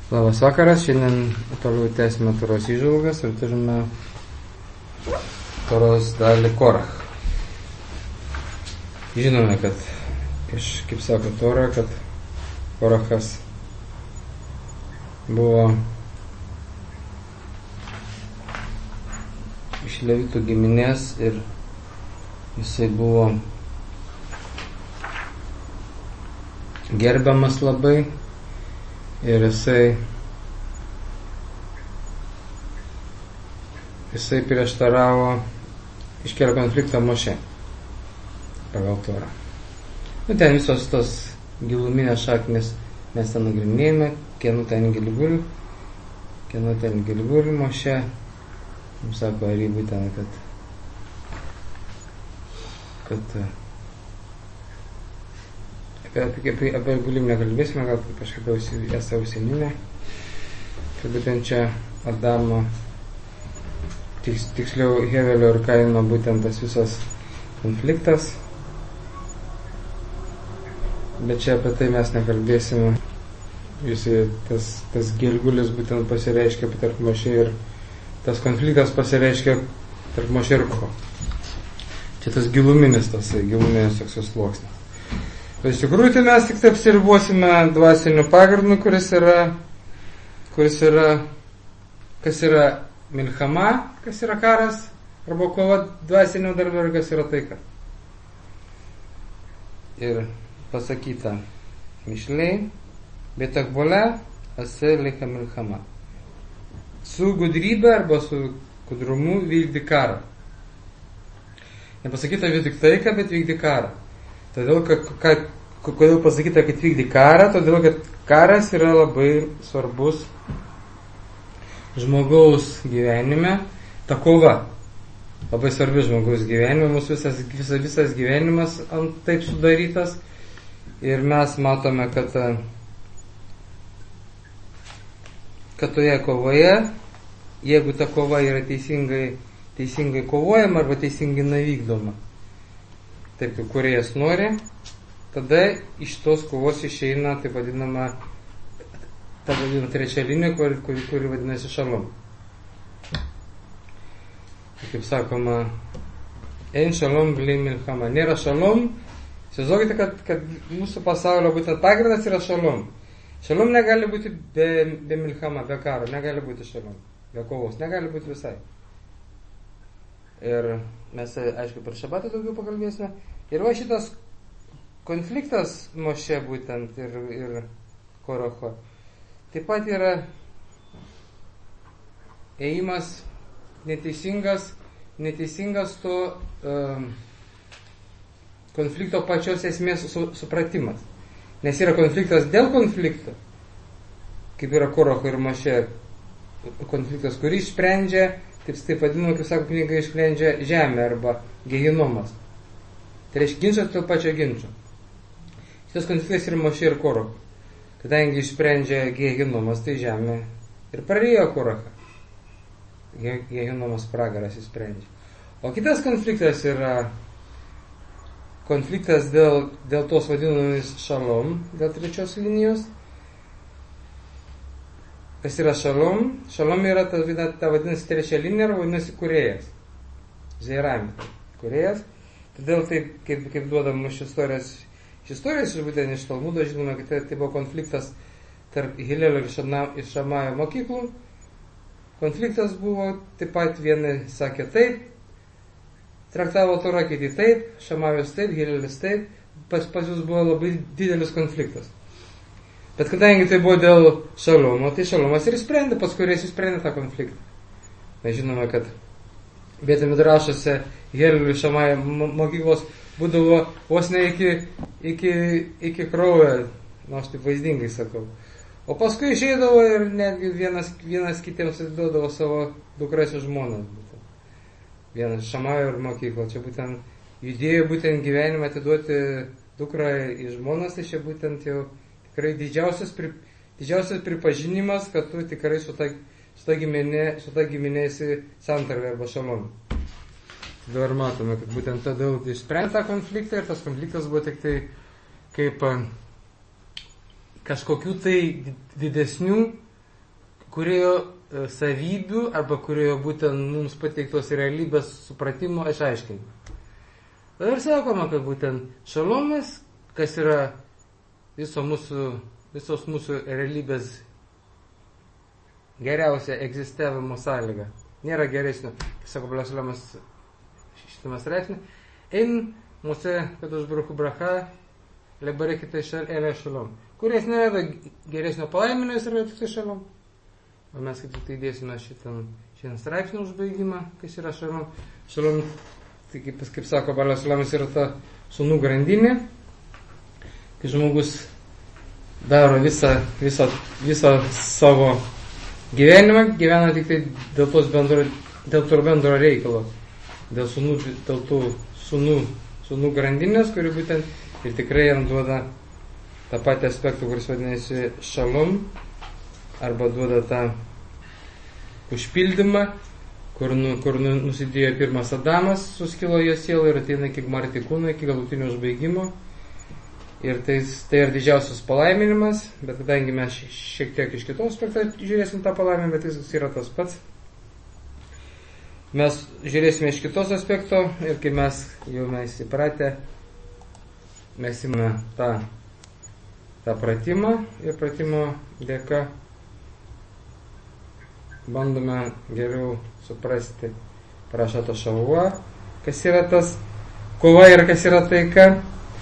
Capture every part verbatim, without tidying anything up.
Labas vakaras, šiandien toliau tęsime Toros įžvalgas ir turime Toros dalį Korach. Žinome, kad iš, kaip sako Tora, kad Korachas buvo iš Levitų giminės ir jisai buvo gerbiamas labai ir jisai jisai prieštaravo, iškėlė konfliktą Moše pagal Torą. Nu, ten visos tos giluminės šaknis mes ten nagrinėjame, kieno ten Gilgul, kieno ten Gilgul Moše, mums sako, ar jį būtent, kad kad apie, apie, apie Gulim nekalbėsime, gal kažkaip esą užsieninę, kad būtent čia Adamo, tiks, tiksliau Hevelio ir Kaino būtent tas visas konfliktas, bet čia apie tai mes nekalbėsime. Visi tas, tas Gilgulis būtent pasireiškia tarp Moše ir tas konfliktas pasireiškia tarp Moše ir Ko. Čia tas giluminis, tas giluminis toks sluoksnis. Iš tikrųjų, tai mes tik taip apsiribuosime dvasiniu pagrindu, kuris yra, kuris yra, kas yra milchama, kas yra karas, arba kova dvasinio darbo ir kas yra taika. Ir pasakyta Mišlei, bet akbole ase leika milchama. Su gudrybe arba su gudrumu vykdy karą. Nepasakyta vis tik taika, bet vykdy karą. Todėl, kad, kad, kodėl pasakyta, kad vykdy karą, todėl, kad karas yra labai svarbus žmogaus gyvenime, ta kova. Labai svarbi žmogaus gyvenime, mūsų visas, visas, visas gyvenimas ant taip sudarytas ir mes matome, kad, kad toje kovoje, jeigu ta kova yra teisingai, teisingai kovojama arba teisingai nuvykdoma, taip kaip kūrėjas nori, tada iš tos kovos išeina taip vadinama ta vadinama trečia linija, kuri, kuri, kuri vadinasi šalom. Kaip sakoma, ein šalom bli milchama. Nėra šalom. Įsivaizduokite, kad, kad mūsų pasaulio būtent pagrindas yra šalom. Šalom negali būti be, be milchama, be karo, negali būti šalom, be kovos, negali būti visai. Ir mes, aišku, per šabatą daugiau pakalbėsime. Ir va šitas konfliktas Moše būtent ir, ir Koracho taip pat yra ėjimas neteisingas, neteisingas to um, konflikto pačios esmės su, supratimas. Nes yra konfliktas dėl konflikto, kaip yra Koracho ir Moše konfliktas, kurį išsprendžia, taip, taip vadinama, kaip sako knyga, išsprendžia žemė arba gehinomas. Tai reiškia ginčas dėl pačio ginčo. Šitas konfliktas yra Moše ir Koracho. Kadangi išsprendžia gehinomas, tai žemė ir prarijo Korachą. Gehinomas pragaras išsprendžia. O kitas konfliktas yra konfliktas dėl, dėl tos vadinamis šalom, dėl trečios linijos. Kas yra šalom? Šalom yra ta, ta vadinasi trečia linija, arba vadinasi kūrėjas. Zeirami. Kūrėjas. Todėl taip, kaip, kaip duodam mūsų istorijas, iš istorijos iš būtent iš Talmudo, žinome, kad tai, tai buvo konfliktas tarp Hilelio ir Šamajo mokyklų. Konfliktas buvo, taip pat vieni sakė taip, traktavo Torą, kiti taip, Šamajos taip, Hilelis taip, pas, pas jūs buvo labai didelis konfliktas. Bet kadangi tai buvo dėl šalomo, tai šalomas ir išsprendė, pas kuriais išsprendė tą konfliktą. Mes žinome, kad Beit Midrašuose Hilelio ir Šamajo mokyklos būdavo vos ne iki, iki, iki kraujo, nu aš taip vaizdingai sakau. O paskui išeidavo ir netgi vienas, vienas kitiems atiduodavo savo dukras ir žmonas. Vienas Šamajo ir mokyklo. Čia būtent judėjo būtent gyvenimą atiduoti dukrą į žmonas, tai čia būtent jau tikrai didžiausias, pri, didžiausias pripažinimas, kad tu tikrai su ta, su ta giminė, su ta giminė esi santarvė arba šalom. Dabar matome, kad būtent tada išsprendė tą konfliktą ir tas konfliktas buvo tik tai kaip kažkokių tai didesnių kuriojo savybių arba kuriojo būtent mums pateiktos realybės supratimo išaiškinimo. Ir sakoma, kad būtent šalomas, kas yra viso mūsų, visos mūsų realybės geriausia egzistavimo sąlyga. Nėra geresnio, sako Blašlamas šitame straipsnė. Ein mūsų, kad už bruchu bracha, lebarekite šal elė šalom. Kuris nėra geresnio palaiminio, jis yra tik tai šalom. O mes kaip tik tai dėsime šitam, šiandien straipsnio užbaigimą, kas yra šalom. Šalom, tai kaip, kaip sako Blašlamas, yra ta sūnų grandinė, kai žmogus daro visą, visą, visą savo gyvenimą, gyvena tik tai dėl tos bendro, dėl to bendro reikalo, dėl sūnų, dėl tų sūnų, sūnų grandinės, kuri būtent ir tikrai jam duoda tą patį aspektą, kuris vadinasi šalom, arba duoda tą užpildymą, kur, nu, kur nu, nusidėjo pirmas Adamas, suskilo jo siela ir ateina iki gmarti kūno, iki galutinio užbaigimo. Ir tai, tai yra didžiausias palaiminimas, bet kadangi mes šiek tiek iš kitos aspekto žiūrėsim tą palaiminimą, bet jis yra tas pats. Mes žiūrėsime iš kitos aspekto ir kai mes jau mes įpratę, mes imame tą, tą pratimą ir pratimo dėka bandome geriau suprasti Parašato Šavua, kas yra tas kova ir kas yra taika.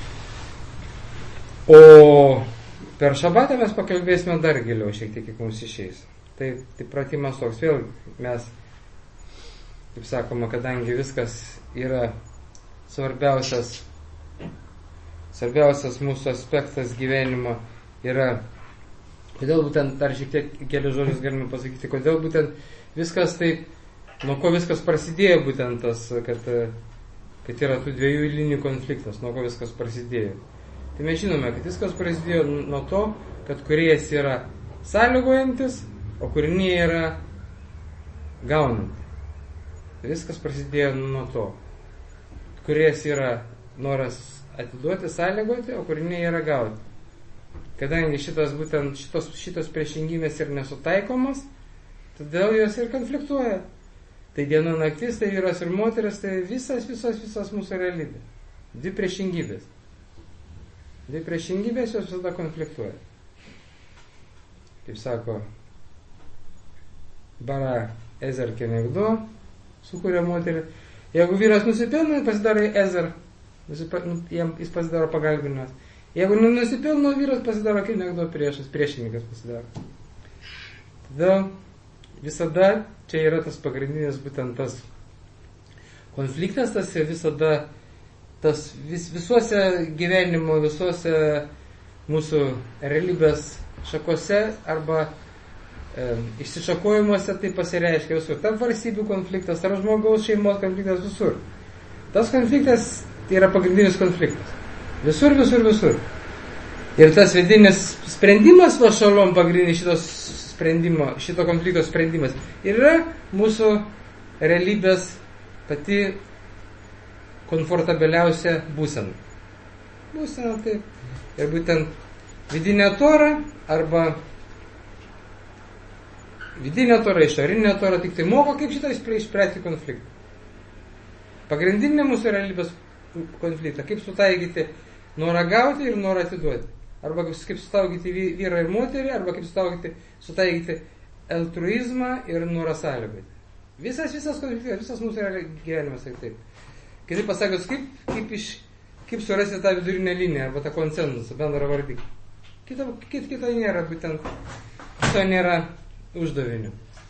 O per šabatą mes pakalbėsime dar giliau šiek tiek, kiek mums išeis. Tai, tai pratimas toks, vėl mes, kaip sakoma, kadangi viskas yra svarbiausias, svarbiausias mūsų aspektas gyvenimo yra, kodėl būtent, dar šiek tiek kelius žodžius galime pasakyti, kodėl būtent viskas taip, nuo ko viskas prasidėjo būtent tas, kad, kad yra tų dviejų linijų konfliktas, nuo ko viskas prasidėjo. Tai mes žinome, kad viskas prasidėjo nuo to, kad kūrėjas yra sąlygojantis, o kūriniai yra gaunanti. Tai viskas prasidėjo nuo to. Kūrėjas yra noras atiduoti, sąlygoti, o kūriniai yra gauti. Kadangi šitas būtent šitos, šitos priešingybės yra nesutaikomas, todėl jos ir konfliktuoja. Tai diena naktis, tai vyras ir moteris, tai visas, visas, visas mūsų realybė. Dvi priešingybės. Dvi priešingybės jos visada konfliktuoja. Kaip sako, bara ezer kenegdo, sukuria moterį. Jeigu vyras nusipelno, jis pasidaro ezer, jis pasidaro pagalbinas. Jeigu nenusipelno, vyras pasidaro kenegdo priešas, priešininkas pasidaro. Todėl visada čia yra tas pagrindinis būtent tas konfliktas, tas visada tas vis, visuose gyvenimo, visuose mūsų realybės šakose arba e, išsišakojimuose tai pasireiškia visur. Tarp valstybių konfliktas, tarp žmogaus šeimos konfliktas visur. Tas konfliktas tai yra pagrindinis konfliktas. Visur, visur, visur. Ir tas vidinis sprendimas va šalom pagrindinis šitos sprendimo, šito konflikto sprendimas yra mūsų realybės pati komfortabiliausia būsena. Būsena taip. Ir būtent vidinė tora arba vidinė tora, išorinė tora tik tai moko, kaip šitą išspręsti konfliktą. Pagrindinė mūsų realybės konfliktą, kaip sutaikyti norą gauti ir norą atiduoti. Arba kaip sutaikyti vyrą ir moterį, arba kaip sutaikyti, sutaikyti altruizmą ir norą sąlygoti. Visas, visas konfliktas, visas mūsų gyvenimas taip taip. Kitaip pasakius, kaip, kaip, iš, kaip surasti tą vidurinę liniją arba tą konsensusą, bendrą vardiklį. Kita, kita, kita nėra, būtent, kito nėra uždavinių.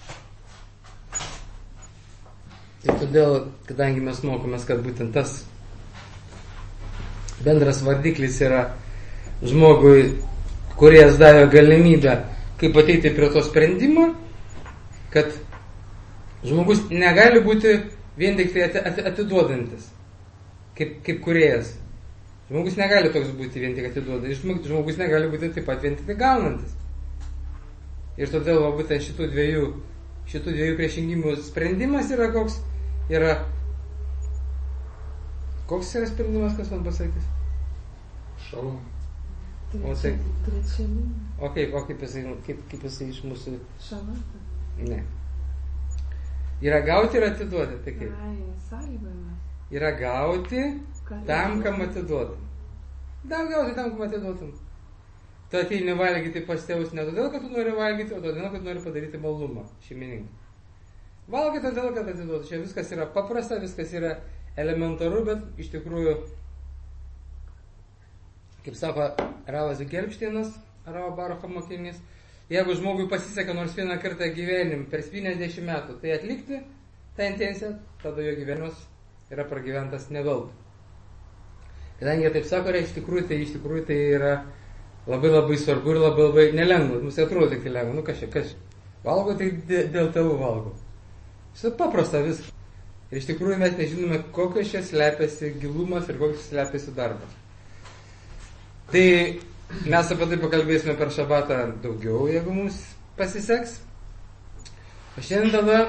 Ir todėl, kadangi mes mokomės, kad būtent tas bendras vardiklis yra žmogui, kuris davė galimybę, kaip ateiti prie to sprendimo, kad žmogus negali būti vien tik tai atiduodantis, kaip, kaip kūrėjas. Žmogus negali toks būti vien tik atiduodantis, žmogus negali būti taip pat vien tik tai gaunantis. Ir todėl va, būtent šitų dviejų, šitų dviejų priešingimų sprendimas yra koks, yra, koks yra sprendimas, kas man pasakys? Šalom. O, tai, trečia linija. o kaip, o kaip jisai, kaip, kaip jisai iš mūsų... Šalata. Ne. Yra gauti ir atiduoti, tai kaip? Ai, sąlygojimas. Yra gauti Kad tam, kam atiduotum. Daugiausiai tam, kam atiduotum. Tu ateini valgyti pas tėvus ne todėl, kad tu nori valgyti, o todėl, kad nori padaryti malumą šeimininkai. Valgai todėl, kad atiduotum. Čia viskas yra paprasta, viskas yra elementaru, bet iš tikrųjų, kaip sako Ravas Gelbšteinas, Ravo Barucho mokinys, jeigu žmogui pasiseka nors vieną kartą gyvenim per septyniasdešimt metų, tai atlikti tą intenciją, tada jo gyvenimas yra pragyventas neveltui. Kadangi jie taip sako, iš tikrųjų tai, iš tikrųjų tai yra labai labai svarbu ir labai labai nelengva. Mums atrodo tik tai lengva. Nu kas čia, kas čia? Valgo tai dėl tėvų valgo. Šitą paprasta viską. Ir iš tikrųjų mes nežinome, kokios čia slepiasi gilumas ir kokios slepiasi darbas. Tai mes apie tai pakalbėsime per šabatą daugiau, jeigu mums pasiseks. O šiandien tada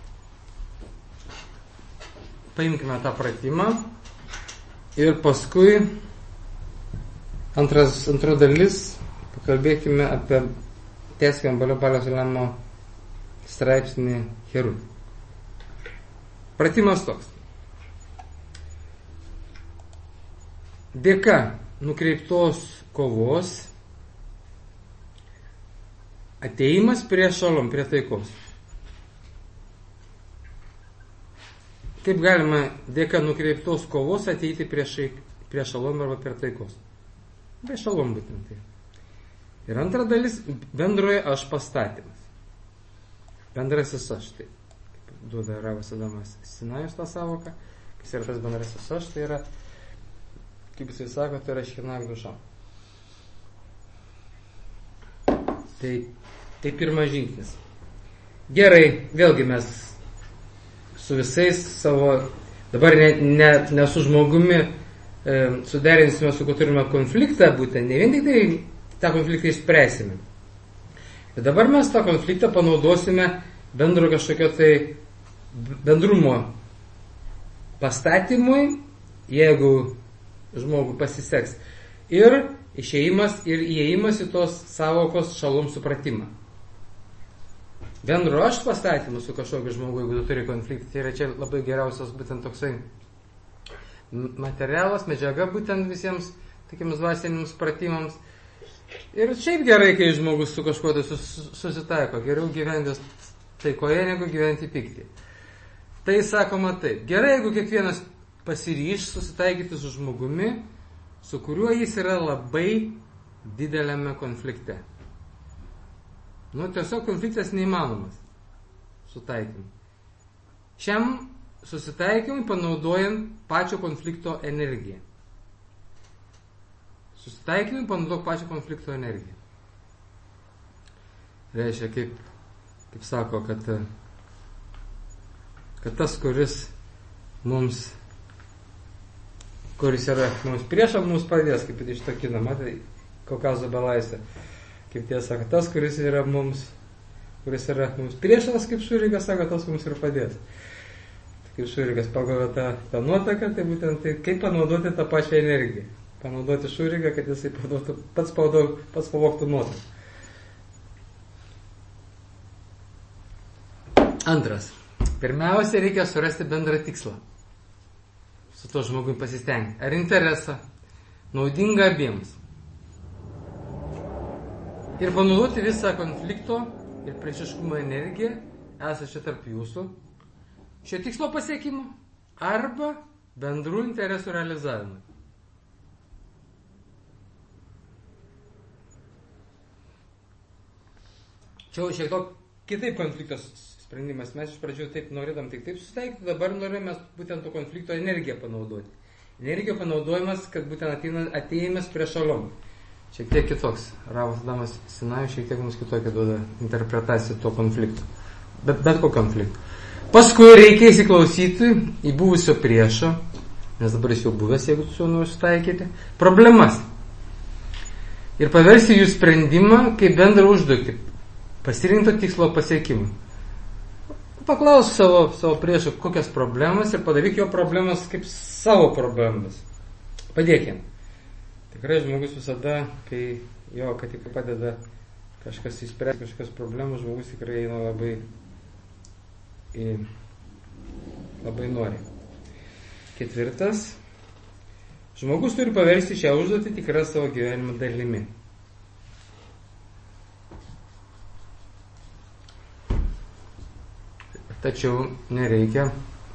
paimkime tą pratimą ir paskui antras, antro dalis pakalbėkime apie tęskime Balio Balio Sulamo straipsnį Herut. Pratimas toks. Dėka nukreiptos kovos ateimas prie šalom, prie taikos. Kaip galima dėka nukreiptos kovos ateiti prie, šai, prie šalom arba prie taikos? Prie šalom būtent tai. Ir antra dalis bendroje aš pastatymas. Bendrasis aš, tai duoda Ravas Adamas Sinajus tą savoką. Kas yra tas bendrasis aš, tai yra, kaip jisai sako, tai yra škinag duša. Tai, tai pirmas žingsnis. Gerai, vėlgi mes su visais savo, dabar ne, ne, ne su žmogumi e, suderinsime, su kuo turime konfliktą, būtent ne vien tik tai tą konfliktą išspręsime. Bet dabar mes tą konfliktą panaudosime bendro kažkokio tai bendrumo pastatymui, jeigu žmogui pasiseks. Ir išėjimas ir įėjimas į tos savokos šalom supratimą. Bendro aš pastatymų su kažkokiu žmogu, jeigu tu turi konfliktą, tai yra čia labai geriausias būtent toksai materialas, medžiaga būtent visiems tokiems dvasiniams pratimams. Ir šiaip gerai, kai žmogus su kažkuo tai susitaiko, geriau gyventi taikoje, negu gyventi pyktį. Tai sakoma taip, gerai, jeigu kiekvienas pasiryš susitaikyti su žmogumi, su kuriuo jis yra labai dideliame konflikte. Nu, tiesiog konfliktas neįmanomas sutaikymui. Šiam susitaikymui panaudojant pačio konflikto energiją. Susitaikymui panaudok pačio konflikto energiją. Reiškia, kaip, kaip sako, kad, kad tas, kuris mums, kuris yra mums priešą, mums padės, kaip iš to kino, matai, Kaukazo belaisvė. Kaip tie sako, tas, kuris yra mums, kuris yra mums priešas, kaip Šurikas sako, tas mums ir padės. Kaip Šurikas pagavė tą, tą nuotaką, tai būtent tai, kaip panaudoti tą pačią energiją. Panaudoti Šuriką, kad jisai panaudoti, pats, panaudoti, pats pavoktų nuotaką. Antras. Pirmiausia, reikia surasti bendrą tikslą. Su to žmogui pasistengti. Ar interesą, naudinga abiems. Ir panaudoti visą konflikto ir priešiškumo energiją esančią tarp jūsų šio tikslo pasiekimo arba bendrų interesų realizavimui. Čia šiek tiek kitaip konfliktos sprendimas. Mes iš pradžių taip norėdam tik taip susitaikyti, dabar norime būtent to konflikto energiją panaudoti. Energijos panaudojimas, kad būtent ateina, atėjimas prie šalom. Šiek tiek kitoks. Ravas Adamas Sinajus šiek tiek mums kitokia duoda interpretaciją to konflikto. Bet, bet ko konflikto. Paskui reikia įsiklausyti į buvusio priešo, nes dabar jis jau buvęs, jeigu su juo nusitaikyti, problemas. Ir paversti jų sprendimą kaip bendrą užduotį, pasirinkto tikslo pasiekimui. Paklaus savo, savo priešo, kokias problemas ir padaryk jo problemas kaip savo problemas. Padėk jam. Tikrai žmogus visada, kai jo, kad tik padeda kažkas įspręsti, kažkas problemų, žmogus tikrai eina labai, į, labai nori. Ketvirtas. Žmogus turi paversti šią užduotį tikrą savo gyvenimo dalimi. Tačiau nereikia,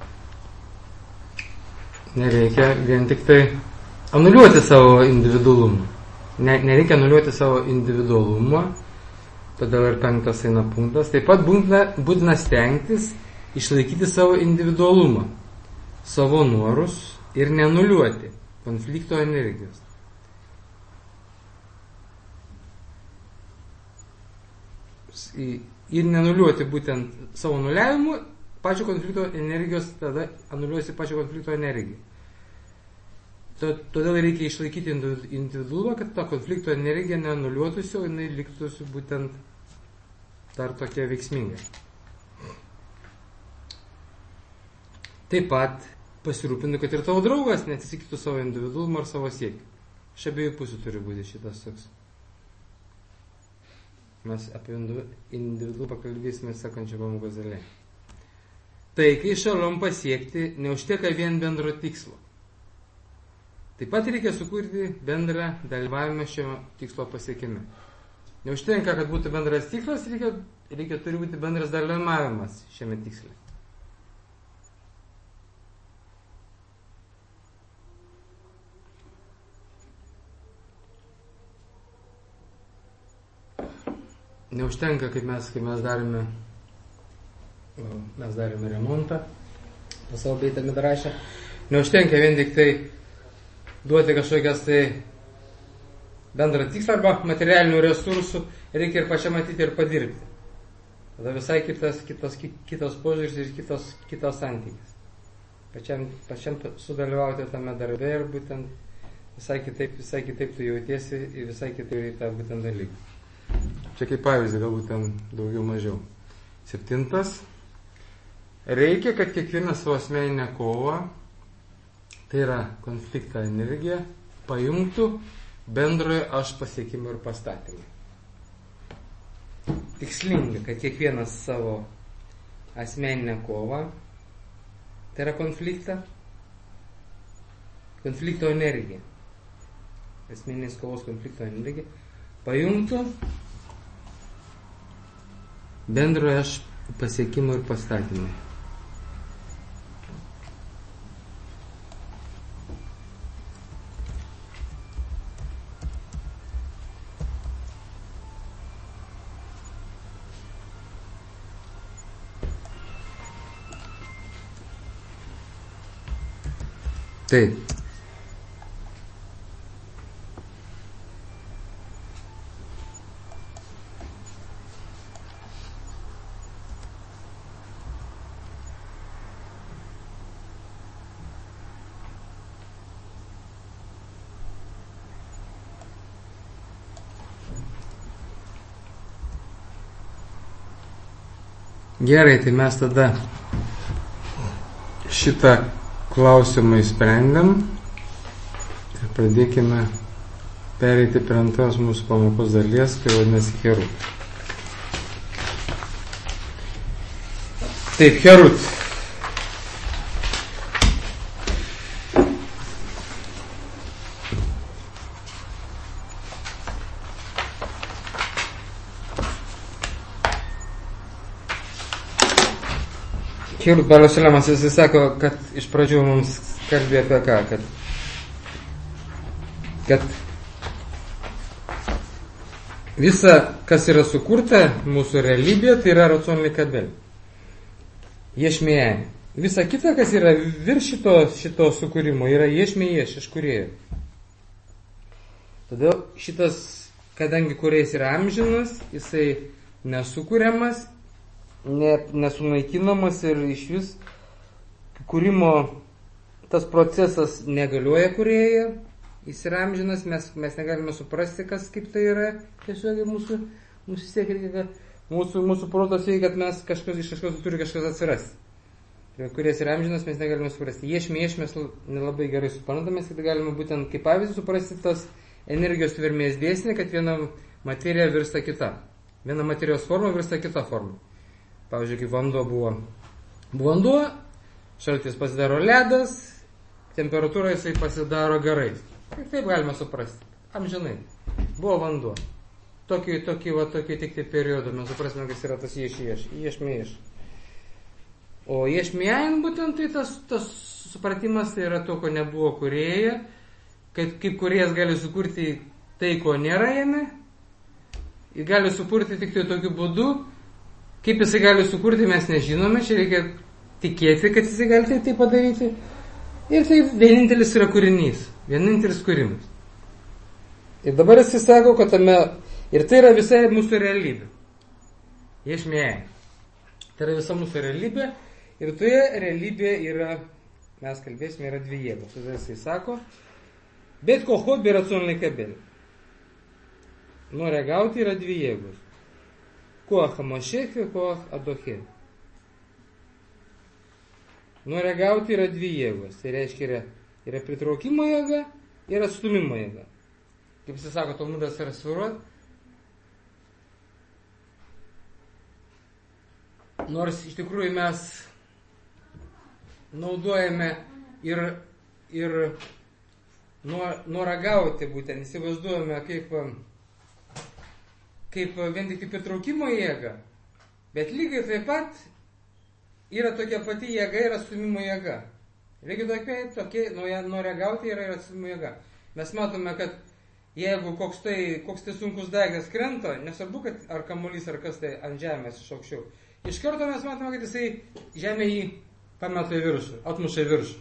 nereikia vien tik tai anuliuoti savo individualumą. Ne, nereikia anuliuoti savo individualumą, todėl ir penktas eina punktas. Taip pat būtina, būtina stengtis išlaikyti savo individualumą, savo norus ir nenuliuoti konflikto energijos. Ir nenuliuoti būtent savo nuliavimu pačio konflikto energijos, tada anuliuosi pačio konflikto energiją. Todėl reikia išlaikyti individualumą, kad ta konflikto energija neanuliuotųsi, o jinai liktųsi būtent dar tokia veiksminga. Taip pat pasirūpinu, kad ir tavo draugas neatsisakytų savo individualumą ar savo siekį. Iš abiejų pusių turi būti šitas toks. Mes apie individualumą pakalbėsime sekančio pamokos dalyje. Tai, kai šalom pasiekti, neužteka vien bendro tikslo. Taip pat reikia sukurti bendrą dalyvavimą šio tikslo pasiekime. Neužtenka, kad būtų bendras tikslas, reikia, reikia turi būti bendras dalyvavimas šiame tiksle. Neužtenka, kaip mes, kaip mes darėme, mes darėme remontą pas savo beitą midrašę. Neužtenka vien tik tai duoti kažkokias tai bendrą tikslą arba materialinių resursų, reikia ir pačiam matyti ir padirbti. Tada visai kitas, kitas, kitas požiūris ir kitas, kitas santykis. Pačiam, pačiam sudalyvauti tame darbe ir būtent visai kitaip, visai kitaip tu jautiesi ir visai kitaip tą būtent dalyką. Čia kaip pavyzdį, galbūt ten daugiau mažiau. Septintas. Reikia, kad kiekvieną savo asmeninę kovą, tai yra konfliktą energiją, pajungtų bendrojo aš pasiekimą ir pastatymą. Tikslinga, kad kiekvienas savo asmeninę kovą, tai yra konfliktą, konflikto energiją, asmeninės kovos konflikto energiją, pajungtų bendrojo aš pasiekimų ir pastatymai. Taip. Gerai, tai mes tada šitą klausimą įsprendėm ir pradėkime pereiti prie antros mūsų pamokos dalies, kai vadinasi Herut. Taip, Herut. Herut Balas Šelemas jisai sako, kad iš pradžių mums kalbėjo apie ką, kad, kad visa, kas yra sukurta mūsų realybėje, tai yra racionaliai kabel. Ješmėje. Visa kita, kas yra virš šito, šito sukūrimo, yra ješmėje, iš kūrėjo. Todėl šitas, kadangi kūrėjas yra amžinas, jisai nesukūriamas, nesunaikinamas ir iš vis kūrimo tas procesas negaliuoja kūrėje, jis yra amžinas, mes, mes negalime suprasti, kas kaip tai yra, tiesiog mūsų, mūsų siekia, mūsų, mūsų protas veikia, kad mes kažkas, iš kažkas turi kažkas atsirasti. Kūrėjas yra amžinas, mes negalime suprasti. Ješmė, ješmės nelabai gerai suprantame, kad galime būtent kaip pavyzdį suprasti tas energijos tvermės dėsnį, kad viena materija virsta kita. Viena materijos forma virsta kita forma. Pavyzdžiui, kaip vanduo buvo. Buvo vanduo, šaltis pasidaro ledas, temperatūra jisai pasidaro garais. Ir taip galima suprasti. Amžinai. Buvo vanduo. Tokį, tokį, va, tokį tik tai periodą mes suprasime, kas yra tas ješ, ješ, ješ, ješ. O ješ mėjain būtent tai tas, tas supratimas tai yra to, ko nebuvo kūrėja, kad kaip kūrėjas gali sukurti tai, ko nėra jame, jis gali sukurti tik tai tokiu būdu, kaip jisai gali sukurti, mes nežinome, čia reikia tikėti, kad jisai gali tai, tai padaryti. Ir tai vienintelis yra kūrinys, vienintelis kūrimas. Ir dabar jisai sako, kad tame, ir tai yra visa mūsų realybė. Ješmėje. Tai yra visa mūsų realybė, ir toje realybėje yra, mes kalbėsime, yra dvi jėgos. Todėl jisai sako, bet kohot beracon lekabel. Nori gauti yra dvi jėgos. Koach hamoshech ir koach adoche. Nori gauti yra dvi jėgos. Tai reiškia yra, yra pritraukimo jėga ir atstumimo jėga. Kaip jis sako, Talmudas yra svirot. Nors iš tikrųjų mes naudojame ir, ir norą gauti būtent, įsivaizduojame kaip, kaip vien tik pritraukimo jėga, bet lygiai taip pat yra tokia pati jėga ir atstumimo jėga. Lygiai tokia, tokia norą gauti yra ir atstumimo jėga. Mes matome, kad jeigu koks tai, koks tai sunkus daiktas krenta, nesvarbu, kad ar kamuolys, ar kas tai ant žemės iš aukščiau, iš karto mes matome, kad jisai žemė jį pameta į viršų, atmuša į viršų.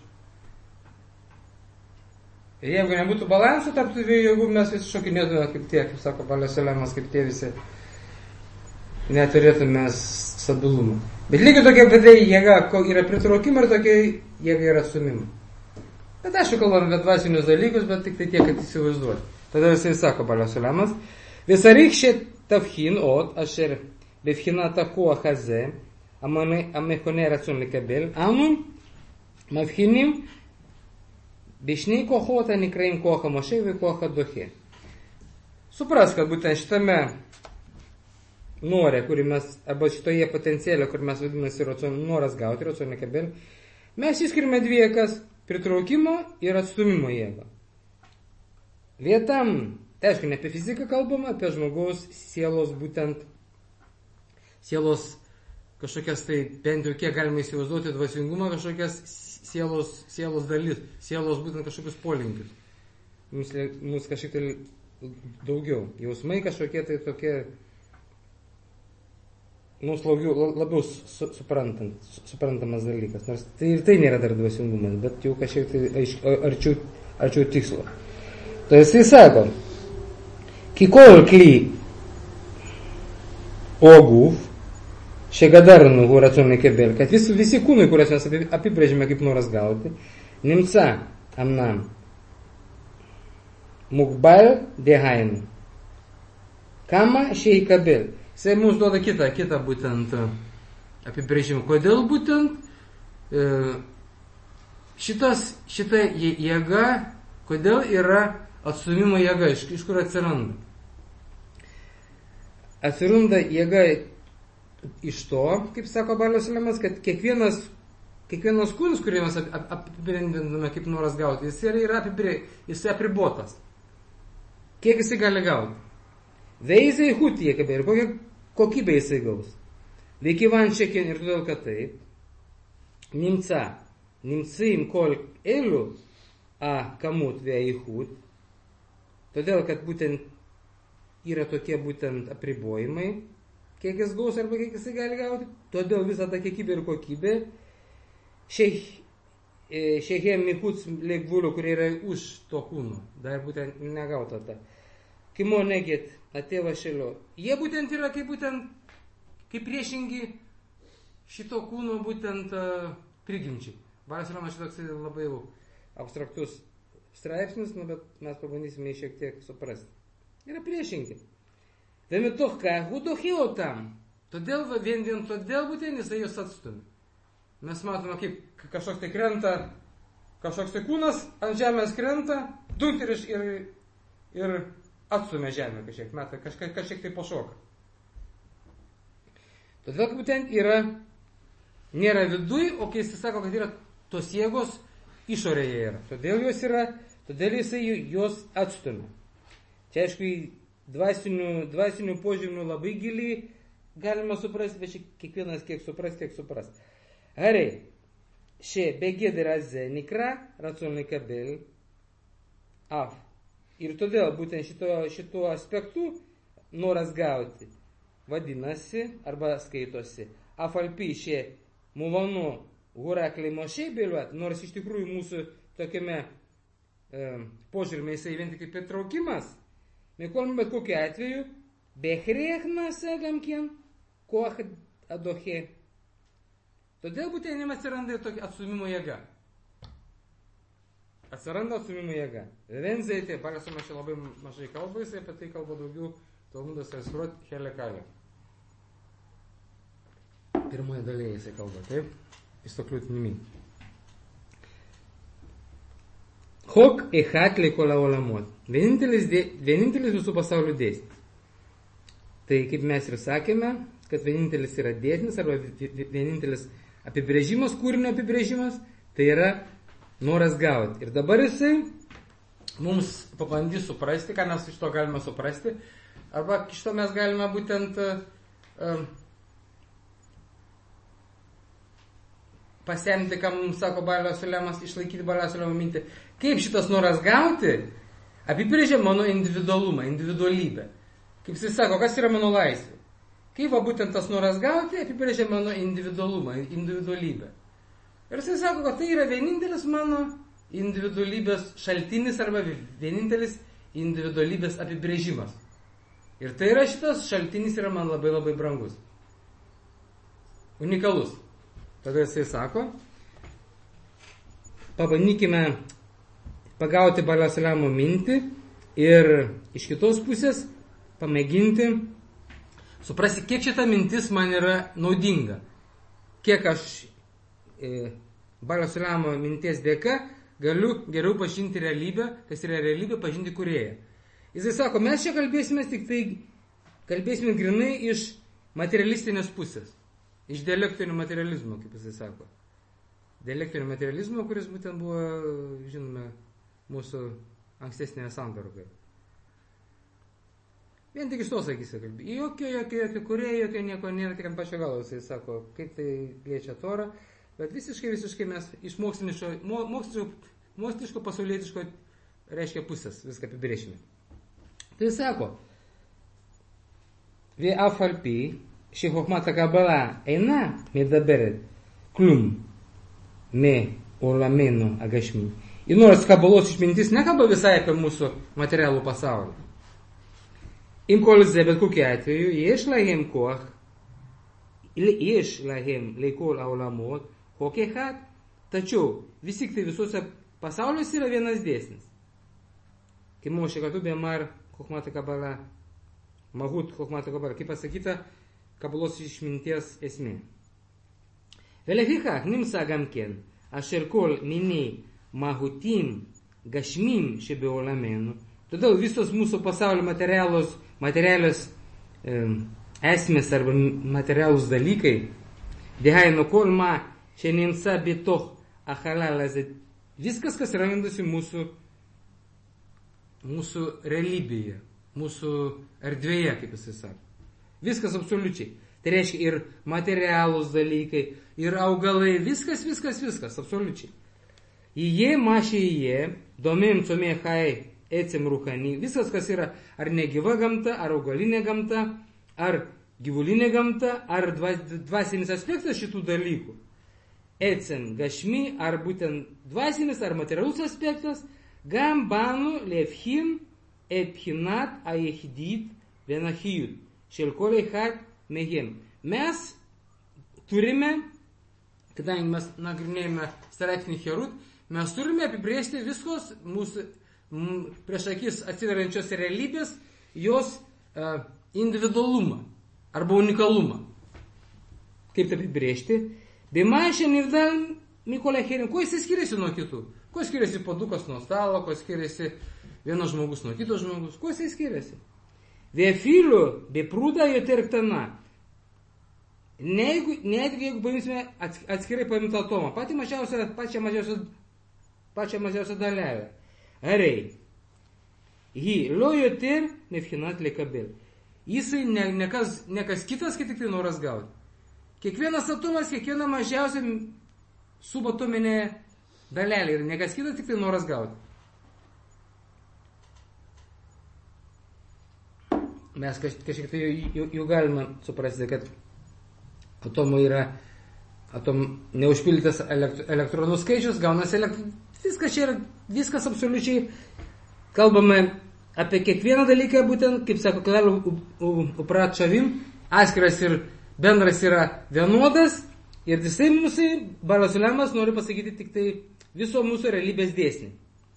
Ir jeigu nebūtų balansų tarp tų dviejų jėgų, mes visi šokinėtume kaip tie, kaip sako Baleselemas, kaip tie visi, neturėtume stabilumą. Bet lygiai tokia pati jėga yra pritraukimo ir tokia jėga yra atstumimo. Bet aišku, kalbame apie dvasinius dalykus, bet tik tai tiek, kad įsivaizduoti. Tada jisai sako Baleselemas, visarikšė tavhin ot, asher bevhinat הכוח הזה, המכונה רצון לקבל, אנו מבחינים בשני כוחות הנקראים כוח המושך וכוח הדוחה. Supras, kad būtent šitame norė, kurį mes, arba šitoje potencialė, kur mes vadinasi noras gauti, racon לקבל, mes išskirime dvi jėgas, pritraukimo ir atstumimo jėgą. Vietam, tai aišku, ne apie fiziką kalbama, apie žmogaus sielos būtent sielos kažkokias tai, bent jau kiek galima įsivaizduoti dvasingumą, kažkokias sielos, sielos dalis, sielos būtent kažkokius polinkius. Mums, mums kažkiek tai daugiau. Jausmai kažkokie tai tokie, mums laugiau, labiau su, suprantant, suprantamas dalykas. Nors tai ir tai nėra dar dvasingumas, bet jau kažkiek tai aišk, arčiau, arčiau tikslo. Tai jisai sako, kikol kli oguf, šegadarnu huracon lekabel, kad visi, visi kūnai, kuriuos mes apibrėžime kaip noras gauti, nimca amnam mukbal dehainu kama sheikabel. Jisai mums duoda kitą, kitą būtent apibrėžimą. Kodėl būtent e, šitas, šita jėga, kodėl yra atstumimo jėga, iš, iš kur atsiranda? Atsiranda jėga iš to, kaip sako Baleselemas, kad kiekvienas, kiekvienas kūnas, kurį mes apibendriname kaip noras gauti, jis yra apibri, jis apribotas. Kiek jisai gali gauti? Veizai hutį, ir kokią kokybę jisai gaus. Veikivan šekin ir todėl, kad taip, nimca, nimcim kol elu a kamut veihut, todėl, kad būtent yra tokie būtent apribojimai, kiek jis gaus arba kiek jisai gali gauti, todėl visą tą kiekybę ir kokybę šehem mikuts leikvulių, kurie yra už to kūno, dar būtent negauta ta. Kimo negit atėva šelio. Jie būtent yra kaip būtent, kaip priešingi šito kūno būtent uh, prigimčiai. Baleselemas šitoks labai abstraktus straipsnis, nu, bet mes pabandysime jį šiek tiek suprasti. Yra priešingi. Vemitoch ką, hudochėjo tam. Todėl, vien vien todėl būtent jisai jūs atstumė. Mes matome, kaip kažkoks tai krenta, kažkoks tai kūnas ant žemės krenta, dunk ir iš, ir ir atstumia žemę kažkiek, meta, kažkiek, kažkiek tai pašoka. Todėl būtent yra, nėra viduj, o kai jis sako, kad yra tos jėgos išorėje yra. Todėl jos yra, todėl jisai jos atstumia. Čia aišku, dvasinių, dvasinių požymių labai giliai galima suprasti, bet čia kiekvienas kiek supras, tiek supras. Gerai, šie begėdė razė nikra, racon likabel, af. Ir todėl būtent šito, šito aspektu noras gauti vadinasi arba skaitosi afalpi šie muvanu hurakliai mošiai bėliuot, nors iš tikrųjų mūsų tokiame e, požiūrime jisai vien tik kaip įtraukimas, mekolm bet kokiu atveju behrechna segamkien koch adoche. Todėl būtent jam atsiranda tokia atstumimo jėga. Atsiranda atstumimo jėga. Venzai, tai Balesuma čia labai mažai kalba, jisai apie tai kalba daugiau Talmudas Esrot Helekalė. Pirmoje dalyje jisai kalba, taip? Istokliut nimi. Chok echat lekola olamot. Vienintelis, dė, vienintelis visų pasaulių dėsnis. Tai kaip mes ir sakėme, kad vienintelis yra dėsnis arba vienintelis apibrėžimas, kūrinio apibrėžimas, tai yra noras gauti. Ir dabar jisai mums pabandys suprasti, ką mes iš to galime suprasti, arba iš to mes galime būtent uh, pasemti, ką mums sako Balio Sulemas, išlaikyti Balio Sulemo mintį. Kaip šitas noras gauti apibrėžia mano individualumą, individualybę. Kaip jisai sako, kas yra mano laisvė. Kaip va būtent tas noras gauti apibrėžia mano individualumą, individualybę. Ir jisai sako, kad tai yra vienintelis mano individualybės šaltinis arba vienintelis individualybės apibrėžimas. Ir tai yra šitas šaltinis yra man labai labai brangus. Unikalus. Tada jisai sako, pabandykime pagauti Balio Sulemo mintį ir iš kitos pusės pamėginti suprasti, kiek šita mintis man yra naudinga. Kiek aš e, Balio Sulemo minties dėka galiu geriau pažinti realybę, kas yra realybė, pažinti kūrėją. Jisai sako, mes čia kalbėsime tik tai, kalbėsime grinai iš materialistinės pusės. Iš dialektinio materializmo, kaip jisai sako. Dialektinio materializmo, kuris būtent buvo, žinome, mūsų ankstesnėje santvarkoje. Vien tik iš to sakysime kalbė. Jokio, jokio, jokio kūrėjo, jokio nieko nėra, tik ant pačio galo jisai sako, kaip tai liečia Torą. Bet visiškai, visiškai mes iš moksliško, moksliško, moksliško pasaulietiško reiškia pusės viską apibrėšime. Tai sako, ואף על פי שחוכמת הקבלה אינה מדברת כלום מעולמנו הגשמי. Ir nors kabalos išmintis nekalba visai apie mūsų materialų pasaulį. Im kol זה, bet kokiu atveju, יש להם כוח, יש להם לכל העולמות חוק אחד, tačiau vis tik tai visuose pasauliuose yra vienas dėsnis. Kaip mums šekatu bemar חוכמת הקבלה, מהות חוכמת הקבלה, kaip pasakyta, kabalos išminties esmė. ולפיכך נמצא גם כן, אשר כל מיני מהותים גשמים שבעולמנו, todėl visos mūsų pasaulio materialus, materialios e, esmės arba materialus dalykai, דהיינו כל מה שנמצא בתוך החלל הזה, viskas, kas randasi mūsų, mūsų realybėje, mūsų erdvėje, kaip jisai sako. Viskas absoliučiai. Tai reiškia ir materialūs dalykai, ir augalai, viskas, viskas, viskas, absoliučiai. Jie mašė jie, domėm comė hai ecem ruchani, viskas, kas yra ar negyva gamta, ar augalinė gamta, ar gyvulinė gamta, ar dvasinis aspektas šitų dalykų. Ecem gashmi, ar būtent dvasinis, ar materialus aspektas, gam banu lefhin ebhinat ayechdit venachiyut, šel kol echad mehem. Mes turime, kadangi mes nagrinėjame straipsnį Herut, mes turime apibrėžti viskos mūsų m, prieš akis atsidarančios realybės, jos uh, individualumą arba unikalumą. Kaip tai apibrėžti? Bemašin ir dal Mikola Herin, kuo jis skiriasi nuo kitų? Kuo skiriasi padukas nuo stalo, kuo skiriasi Vienas žmogus nuo kito žmogus. Kuo jisai skiriasi? Vefilu beprūda יותר ktana. Netgi jeigu paimsime atskirai paimtą atomą, patį mažiausią, pačią mažiausią, pačią mažiausią dalelę. Arei. Hi lo יותר מבחינת לקבל. Jisai ne, ne, kas, ne kas kitas, kai tik tai noras gauti. Kiekvienas atomas, kiekviena mažiausia subatominė dalelė ir ne kas kitas, tik tai noras gauti. Mes kažkiek tai jau, jau galime suprasti, kad atomų yra atom neužpildytas elektronų skaičius, gaunasi elektronų. Viskas čia yra, viskas absoliučiai kalbame apie kiekvieną dalyką, būtent, kaip sako Klal Uprat Šavim, atskiras ir bendras yra vienodas ir visai mūsų Balas Ulemas nori pasakyti tik tai viso mūsų realybės dėsnį.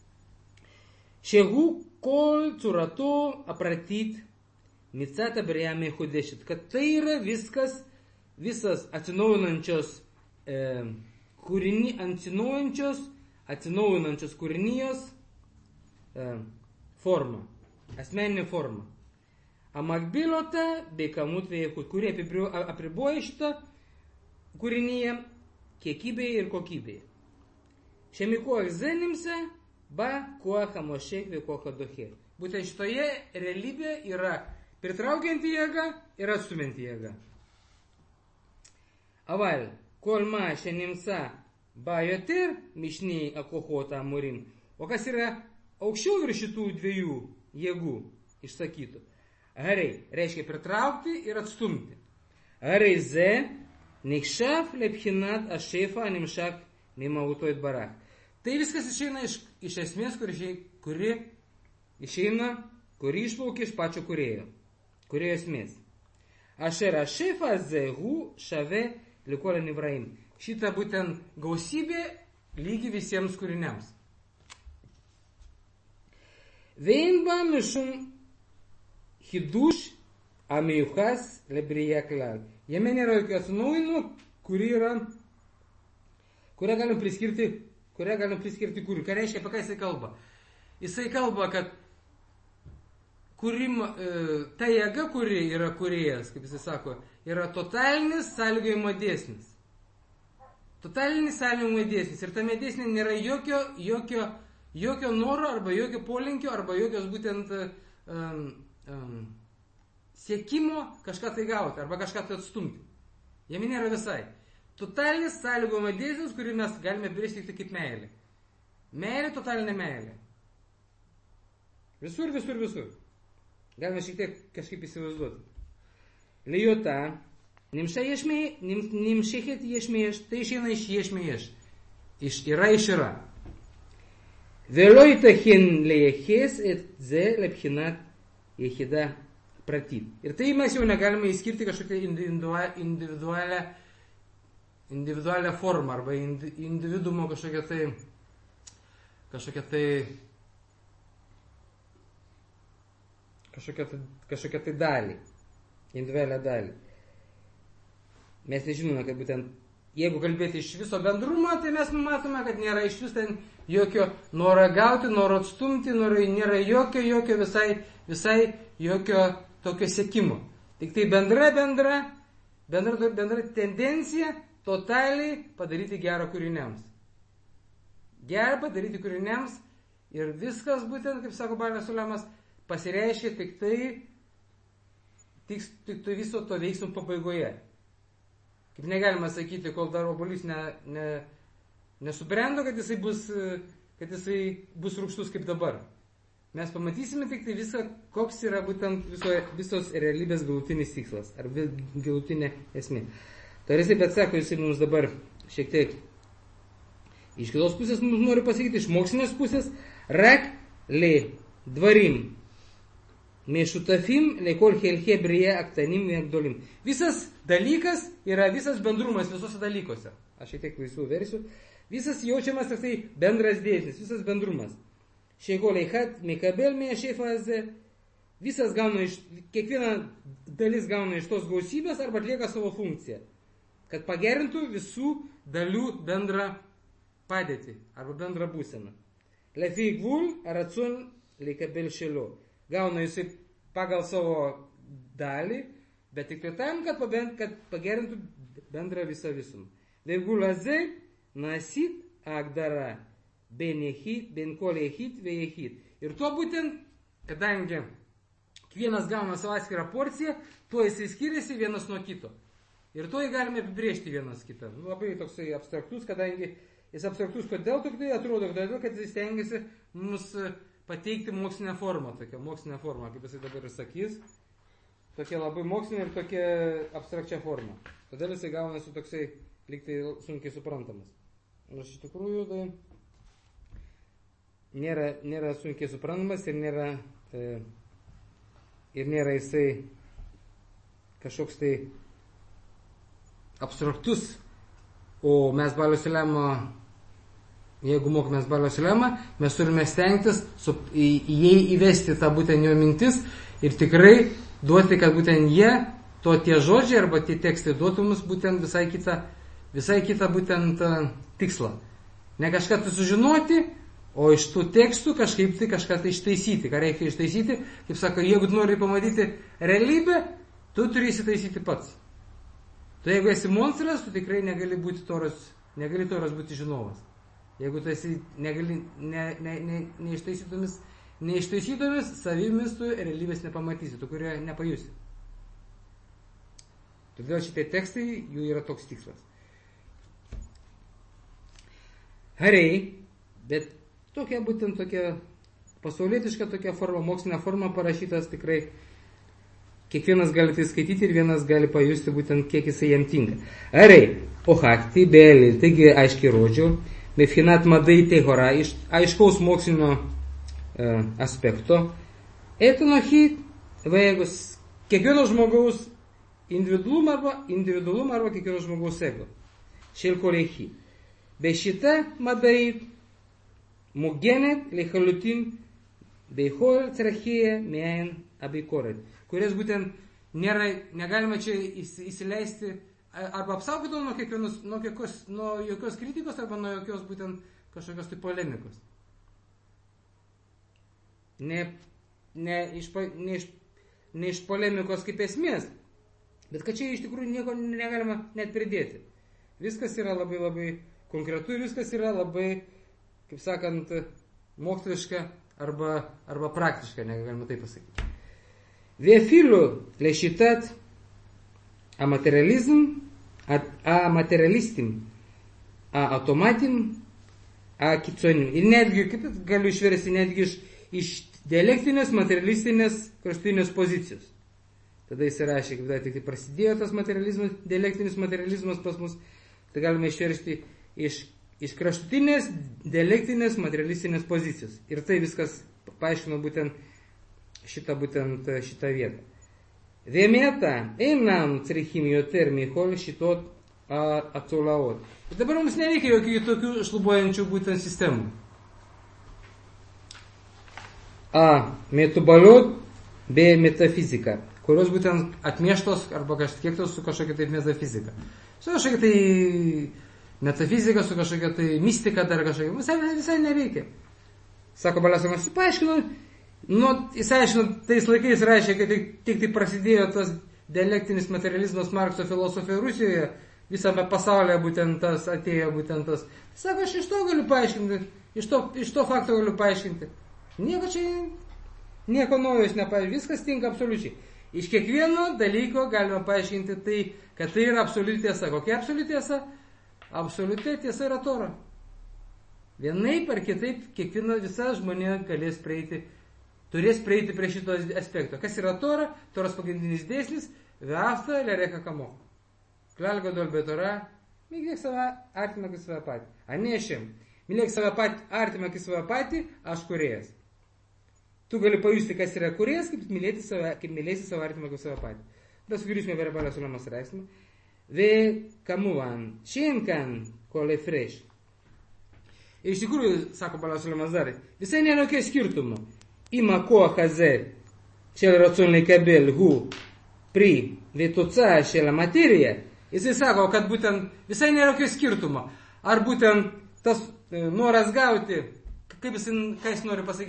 Šehu kol curato apratit micata briame hudešit, kad tai yra viskas, visas atsinaujinančios e, kūriny, atsinaujinančios, atsinaujinančios kūrinijos e, forma, asmeninė forma. Amakbilota bei kamut vėjų, kurie apriboja šitą kūrinyje kiekybėje ir kokybėje. Šiame kuoch zenimse, ba kuoch amošek vė kuoch adochė. Būtent šitoje realybė yra pritraukianti jėga ir atstumianti jėga. Aval, kol ma šiandimsa ba jotir mišniai akohota amurim. O kas yra aukščiau virš šitų dviejų jėgų išsakytų? Harei reiškia pritraukti ir atstumti. Harei ze nikšaf lephinat ašefa nimšak mimautoit barach. Tai viskas išeina iš, iš esmės, kuri, kuri išeina, kuri išplaukia iš pačio kūrėjo. Kūrėjo esmės. Ašer ašefa zehu šave likolė nivraim. Šita būtent gausybė lygi visiems kūriniams. Veinba mišum hiduš amiuchas lebrija klal. Jame nėra jokio atsinaujinimo, kuri yra, kurią galim priskirti, kurią galim priskirti kūriniui. Ką reiškia, apie ką jisai kalba? Jisai kalba, kad kūrim, e, ta jėga, kuri yra kūrėjas, kaip jisai sako, yra totalinis sąlygojimo dėsnis. Totalinis sąlygojimo dėsnis. Ir tame dėsnė nėra jokio, jokio, jokio noro, arba jokio polinkio, arba jokios būtent um, um, siekimo kažką tai gauti, arba kažką tai atstumti. Jame nėra visai. Totalinis sąlygojimo dėsnis, kurį mes galime apibrėžti tik kaip meilė. Meilė, totalinė meilė. Visur, visur, visur. Galime šiek tiek kažkaip įsivaizduoti. Lijota, nimšechet ješmėš, tai išeina iš ješmėš. Iš yra, iš yra. Vėliau tachin lejeches et ze lephinat jechida pratit. Ir tai mes jau negalime įskirti kažkokią individualią, individualią formą arba individumo kažkokią tai, kažkokią tai, kažkokią tai, kažkokią tai dalį, individualią dalį. Mes nežinome, kad būtent, jeigu kalbėti iš viso bendrumo, tai mes matome, kad nėra iš vis ten jokio noro gauti, noro atstumti, noro, nėra jokio, jokio visai, visai jokio tokio siekimo. Tik tai bendra, bendra, bendra, bendra tendencija totaliai padaryti gerą kūriniams. Gerą padaryti kūriniams ir viskas būtent, kaip sako Balas Ulemas, pasireiškia tik tai, tik, tik tai viso to veiksmo pabaigoje. Kaip negalima sakyti, kol dar obuolys ne, ne, nesubrendo, kad jisai bus, kad jisai bus rūgštus kaip dabar. Mes pamatysime tik tai visą, koks yra būtent viso, visos realybės galutinis tikslas, ar galutinė esmė. Tai jisai, bet sako, jisai mums dabar šiek tiek iš kitos pusės mums nori pasakyti, iš mokslinės pusės, rak le dvarim mešutafim lekol helche brije aktanim vėgdolim. Visas dalykas yra visas bendrumas visose dalykuose. Aš šiek tiek laisvų versijų. Visas jaučiamas tik tai bendras dėsnis, visas bendrumas. Šeigoliai hat mikabel mešefaze. Visas gauna iš, kiekviena dalis gauna iš tos gausybės arba atlieka savo funkciją. Kad pagerintų visų dalių bendrą padėtį arba bendrą būseną. Lefi gvul aratsun leikabel šeliu. Gauna jisai pagal savo dalį, bet tik tam, kad, pabent, kad pagerintų bendrą visą visumą. Veigul azei nasit agdara ben jehid, ben kol jehid ve jehid. Ir tuo būtent, kadangi kiekvienas gauna savo atskirą porciją, tuo jisai skiriasi vienas nuo kito. Ir tuo jį galime apibrėžti vienas kitą. Labai toksai abstraktus, kadangi jis abstraktus, kodėl tik tai atrodo, todėl, kad jis stengiasi mums pateikti mokslinę formą, tokią mokslinę formą, kaip jisai dabar ir sakys, tokia labai mokslinė ir tokia abstrakčia forma. Todėl jisai gaunasi toksai liktai sunkiai suprantamas. Nors iš tikrųjų tai nėra, nėra sunkiai suprantamas ir nėra, e, ir nėra jisai kažkoks tai abstraktus, o mes Baliaus lemą, jeigu mokomės Baliaus lemą, mes turime stengtis su, į, į jį įvesti tą būtent jo mintis ir tikrai duoti, kad būtent jie, to tie žodžiai arba tie tekstai duotų mums būtent visai kitą, visai kitą būtent uh, tikslą. Ne kažką tai sužinoti, o iš tų tekstų kažkaip tai kažką tai ištaisyti. Ką reikia ištaisyti? Kaip sako, jeigu tu nori pamatyti realybę, tu turi įsitaisyti pats. Tu jeigu esi monstras, tu tikrai negali būti toras, negali toras būti žinovas. Jeigu tu esi negali, ne, ne, ne, neištaisytomis, neištaisytomis savimis, tu realybės nepamatysi, tu kurio nepajusi. Todėl šitie tekstai, jų yra toks tikslas. Hariai, bet tokia būtent tokia pasaulietiška tokia forma, mokslinė forma parašytas tikrai. Kiekvienas gali tai skaityti ir vienas gali pajusti būtent kiek jisai jam tinka. Arai, ohakti, beli, taigi aiškiai rodžiau, mefinat madai tehora, iš aiškaus mokslinio e, aspekto, etanohi, vaigus, kiekvieno žmogaus individualumą arba, individualumą arba kiekvieno žmogaus ego. Šelkolehi. Be šita madai mugenet lechalutin beihol cerachėje mein abikoret. Kurias būtent nėra, negalima čia įsileisti arba apsaugoti nuo, kiekvienos, nuo, kiekos, nuo jokios kritikos arba nuo jokios būtent kažkokios tai polemikos. Ne, ne, iš, ne, iš, ne iš polemikos kaip esmės, bet kad čia iš tikrųjų nieko negalima net pridėti. Viskas yra labai labai konkretu ir viskas yra labai, kaip sakant, moksliška arba, arba praktiška, negalima taip pasakyti. Vefilu lešitat amaterializm, amaterialistim, automatim, akiconim. Ir netgi, kaip galiu išversti, netgi iš, iš dialektinės, materialistinės, kraštutinės pozicijos. Tada jis rašė, kaip dar tik tai prasidėjo tas materializmas, dialektinis materializmas pas mus, tai galime išversti iš, iš kraštutinės, dialektinės, materialistinės pozicijos. Ir tai viskas paaiškino būtent šitą būtent šitą vietą. Vėmėta, einam צריכים יותר מכל שיטות הצולעות. Ir dabar mums nereikia jokių tokių šlubuojančių būtent sistemų. A, metubaliot be metafizika, kurios būtent atmieštos arba kažkiek tos su kažkokia tai metafizika. Su kažkokia tai metafizika, su kažkokia tai mistika dar kažkokia. Visai, visai nereikia. Sako Baliaus, paaiškinu, nu, jis aiškino, tais laikais rašė, kad tik, tik tai prasidėjo tas dialektinis materializmas Markso filosofija Rusijoje, visame pasaulyje būtent tas atėjo būtent tas. Sako, aš iš to galiu paaiškinti, iš to, iš to fakto galiu paaiškinti. Nieko čia, nieko naujo nepaaiškinti, viskas tinka absoliučiai. Iš kiekvieno dalyko galima paaiškinti tai, kad tai yra absoliuti tiesa. Kokia absoliuti tiesa? Absoliuti tiesa yra Tora. Vienaip ar kitaip, kiekviena visa žmonė galės prieiti turės prieiti prie šito aspekto. Kas yra Tora? Toros pagrindinis dėsnis, ve'afta lerecha kamo. Klal gadol betora, mylėk save artimą kaip save patį. Anešim, mylėk save patį artimą kaip save patį, aš kūrėjas. Tu gali pajusti, kas yra kūrėjas, kaip mylėti save, kaip mylėsi save artimą kaip save patį. Bet sugrįžime prie Baliaus lemos reiksmą. Ve kamuvan, šien kan kol efresh. Ir iš tikrųjų, sako Baliaus lemas dar, visai nėra jokio skirtumo. אם הכוח הזה של רצון לקבל הוא פרי ותוצאה של המטריה, jisai sako, kad būtent visai nėra jokio skirtumo. Ar būtent tas noras gauti, kaip jis, ką jis nori pasakyti,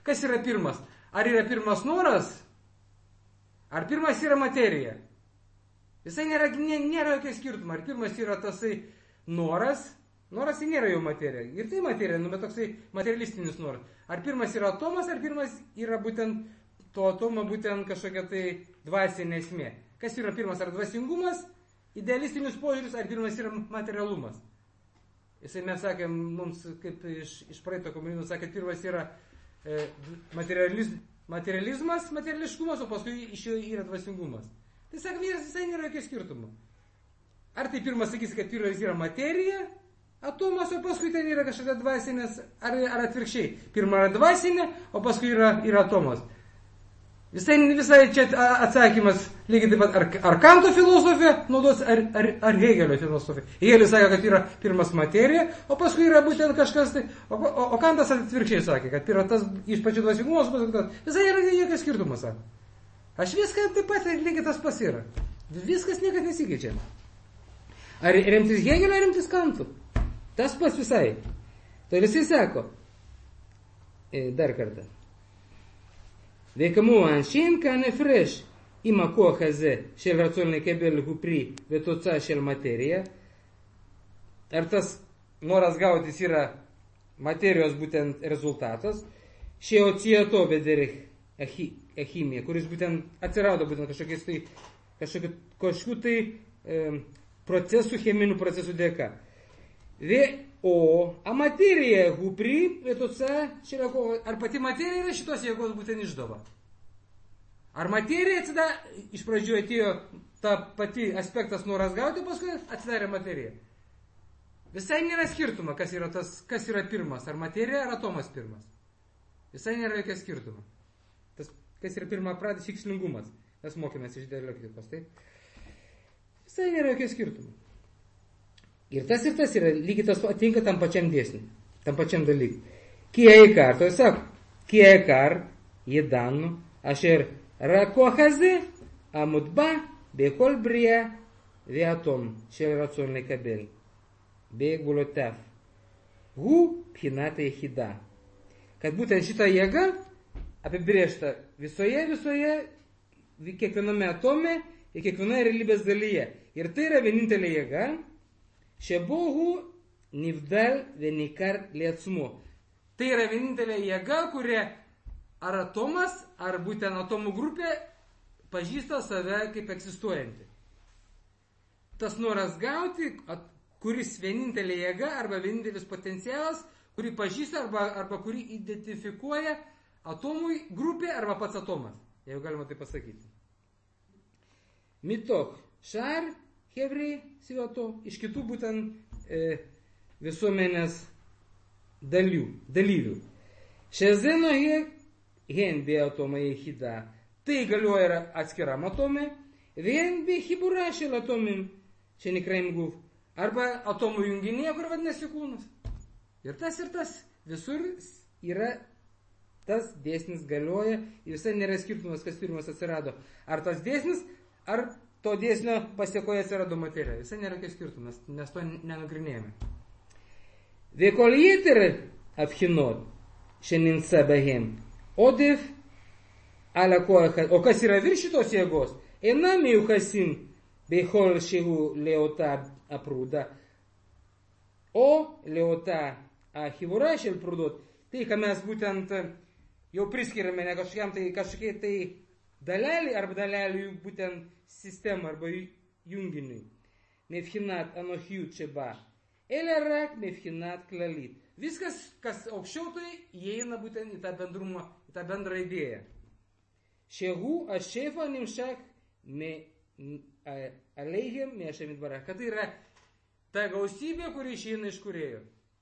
Kas yra pirmas? Ar yra pirmas noras? Ar pirmas yra materija? Visai nėra, nė, nėra jokio skirtumo. Ar pirmas yra tasai noras? Noras tai nėra jau materija. Ir tai materija, nu, bet toksai materialistinis noras. Ar pirmas yra atomas, ar pirmas yra būtent to atomo būtent kažkokia tai dvasinė esmė. Kas yra pirmas? Ar dvasingumas, idealistinis požiūris, ar pirmas yra materialumas? Jisai mes sakėm, mums kaip iš, iš praeito komunizmo sakė, pirmas yra e, materializ, materializmas, materiališkumas, o paskui iš jo yra dvasingumas. Tai sakėm, visai nėra jokio skirtumo. Ar tai pirmas sakys, kad pirmas yra materija, atomas, o paskui ten yra kažkokia dvasinės, ar, ar atvirkščiai. Pirma yra dvasinė, o paskui yra, yra atomas. Visai, visai čia atsakymas lygiai taip pat, ar, ar Kanto filosofija naudos, ar, ar, ar Hegelio filosofija. Hegelis sakė, kad yra pirmas materija, o paskui yra būtent kažkas tai, o, o, o Kantas atvirkščiai sakė, kad yra tas iš pačių dvasingumus, visai yra jokio skirtumo, sako. Aš viską taip pat lygiai tas pas yra. Viskas niekas nesikeičia. Ar remtis Hegelio, ar remtis Kantu? Tas pats visai. Tai jisai sako, dar kartą. וכמובן שאין כאן הפרש עם הכוח הזה של רצון לקבל הוא פרי ותוצאה של מטריה. Ar tas noras gautis yra materijos būtent rezultatas, šeocijato bederich echimija, kuris būtent atsirado būtent kažkokiais tai, kažkokių, kažkokių tai e, procesų, cheminių procesų dėka. Ve, o, a materija hupri, vietose, ar pati materija yra šitos jėgos būtent išdava? Ar materija atsidė, iš pradžių atėjo ta pati aspektas noras gauti, paskui atsidarė materija? Visai nėra skirtumo, kas yra, tas, kas yra pirmas, ar materija, ar atomas pirmas. Visai nėra jokio skirtumo. Tas, kas yra pirma pradės tikslingumas. Mes mokėmės iš dialektikos, taip? Visai nėra jokio skirtumo. Ir tas ir tas yra lygiai tas atinka tam pačiam dėsniui, tam pačiam dalykui. Ki העיקר, tai sako, כי העיקר ידענו אשר רק כוח הזה המוטבע בכל בריאה ואטום של רצון לקבל בגבולותיו. הוא בחינת היחידה. Kad būtent šita jėga apibrėžta visoje, visoje, kiekviename atome ir kiekvienoje realybės dalyje. Ir tai yra vienintelė jėga, שבו הוא נבדל וניכר לעצמו. Tai yra vienintelė jėga, kuria ar atomas, ar būtent atomų grupė pažįsta save kaip egzistuojantį. Tas noras gauti, kuris vienintelė jėga arba vienintelis potencialas, kurį pažįsta arba, arba kurį identifikuoja atomui grupė arba pats atomas, jeigu galima tai pasakyti. Mitok šar Hebrai sivato iš kitų būtent e, visuomenės dalių, dalyvių. Šezeno hen be atoma jehida. Tai galioja yra atskiram atome, vien be hibura šel atomim, šenikraim guf, arba atomų junginėje, kur vadinasi kūnas. Ir tas ir tas. Visur yra tas dėsnis galioja ir visai nėra skirtumas, kas pirmas atsirado. Ar tas dėsnis, ar to dėsnio pasiekoje atsirado materija. Visai nėra kai skirtumas, nes to nenagrinėjame. Vekol יתר הבחינות שנמצא בהם עודף על הכוח, או kas yra virš šitos jėgos, אינם מיוחסים בכל שהוא לאותה הפרודה, o לאותה החיבורה של פרודות. Tai, ką mes būtent jau priskiriame ne kažkokiam tai kažkokiai tai dalelį arba dalelių būtent sistemą arba junginiui. מבחינת אנוכיות שבה, אלא רק מבחינת כללית. Viskas, kas aukščiau, tai įeina būtent į tą bendrumą, į tą bendrą idėją. שהוא השפע נמשך עליהם מהשם יתברך. Kad tai yra ta gausybė, kuri išeina iš kūrėjo.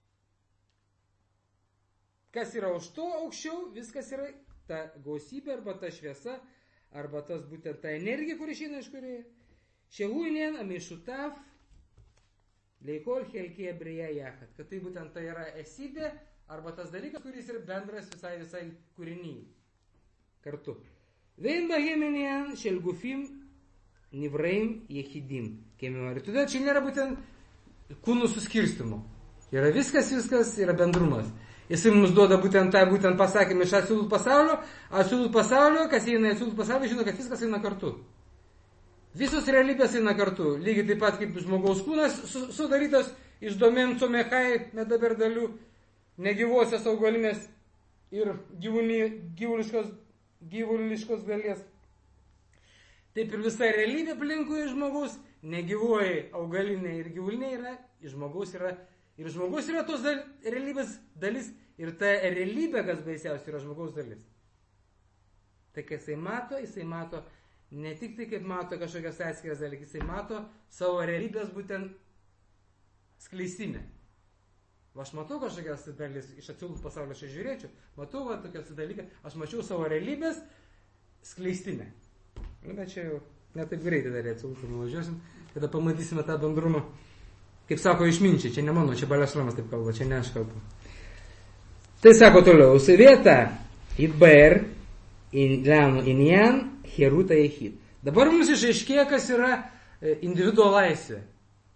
Kas yra už to aukščiau, viskas yra ta gausybė arba ta šviesa, arba tas būtent ta energija, kuri išeina iš kūrėjo. שהוא עניין המשותף לכל חלקי הבריאה יחד. Kad tai būtent tai yra esybė, arba tas dalykas, kuris yra bendras visai visai kūrinyje. Kartu. ואין בהם עניין של גופים נבראים יחידים. Todėl čia nėra būtent kūnų suskirstimo. Yra viskas, viskas yra bendrumas. Jisai mums duoda būtent tą, būtent pasakymą iš absoliutų pasaulio, absoliutų pasaulio, kas eina į absoliutų pasaulio, žino, kad viskas eina kartu. Visos realybės eina kartu, lygiai taip pat kaip žmogaus kūnas sudarytas iš domenco mechai, medaberdalių, negyvosios augalinės ir gyvūni, gyvuliškos, gyvuliškos dalies. Taip ir visa realybė aplinkui žmogaus, negyvoji augalinė ir gyvulinė yra, iš žmogaus yra, ir žmogus yra tos dal, realybės dalis, ir ta realybė, kas baisiausia, yra žmogaus dalis. Tai, kai jisai mato, jisai mato ne tik tai, kaip mato kažkokias atskiras dalykas, jisai mato savo realybės būtent skleisimę. Va, aš matau kažkokias dalis, iš absoliutų pasaulio aš žiūrėčiau, matau va, tokias dalykas, aš mačiau savo realybės skleistinę. Nu, bet čia jau netaip greitai dar absoliutų nuvažiuosim, kada pamatysime tą bendrumą. Kaip sako išminčiai, čia ne mano, čia Balės Romas taip kalba, čia ne aš kalbu. Tai sako toliau, Saveta Idber Lenu Injan Heruta Jehid. Dabar mums išaiškėja, kas yra individuo laisvė.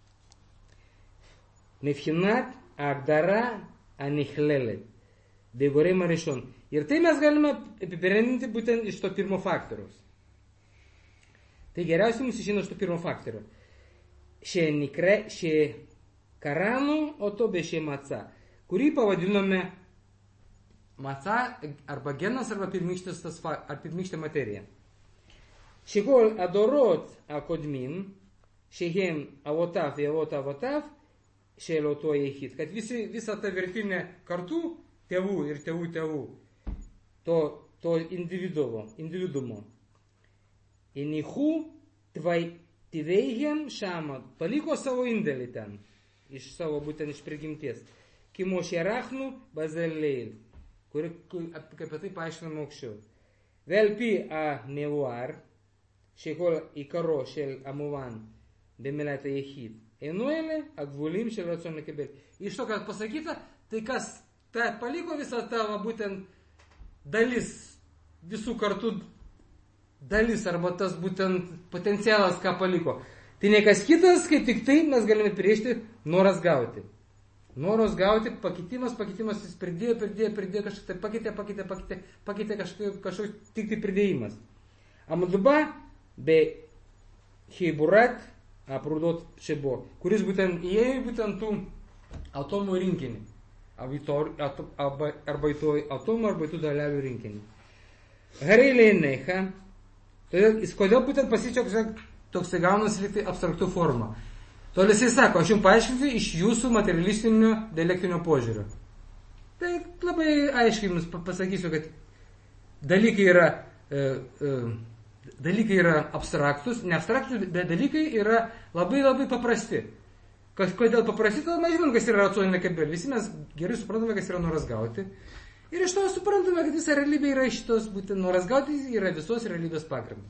Mefhinat Agdara Anichlele. Devorema Rishon. Ir tai mes galime apibendrinti būtent iš to pirmo faktoriaus. Tai geriausiai mums išeina iš to pirmo faktorio. Še nikre, še karanu, o to be še maca, kurį pavadinome maca arba genas arba pirmykštė materija. Šekol adorot akodmin, šehem avotav ir avotav, šeloto jehid, kad visi, visa ta virtinė kartų, tėvų ir tėvų tėvų, to, to individuo, individumo. Inihu tvai Tiveihem šama paliko savo indėlį ten, iš savo būtent iš prigimties. Kimo šerachnu bazeleil, kuri, kaip apie tai paaiškinama aukščiau. Velpi a mevuar, šekol ikaro šel amuvan, bemeleta jehid. Enuele agvulim šel racioną kebel. Iš to, kad pasakyta, tai kas ta, paliko visą tavo būtent dalis visų kartų dalis arba tas būtent potencialas, ką paliko. Tai ne kas kitas, kaip tik tai mes galime priešti noras gauti. Noras gauti, pakitimas, pakitimas, jis pridėjo, pridėjo, pridėjo, kažkaip tai pakeitė, pakeitė, pakeitė, pakeitė kažkaip, kažkoks tik tai pridėjimas. Amaduba be heiburat aprudot šebo, kuris būtent įėjo būtent tų atomų rinkinį. Arba į to atomų, arba į tų dalelių rinkinį. Harelė neha. Todėl, jis kodėl būtent pasičia toks gaunasi lyg tai abstraktų formą. Todėl jisai sako, aš jums paaiškinsiu iš jūsų materialistinio dialektinio požiūrio. Tai labai aiškiai jums pasakysiu, kad dalykai yra, e, e, dalykai yra abstraktus, ne abstraktus, bet dalykai yra labai labai paprasti. Kas, kodėl paprasti, todėl mes žinom, kas yra racionalinė kabelė. Visi mes gerai suprantame, kas yra noras gauti. Ir iš to suprantame, kad visa realybė yra šitos, būtent noras gauti yra visos realybės pagrindas.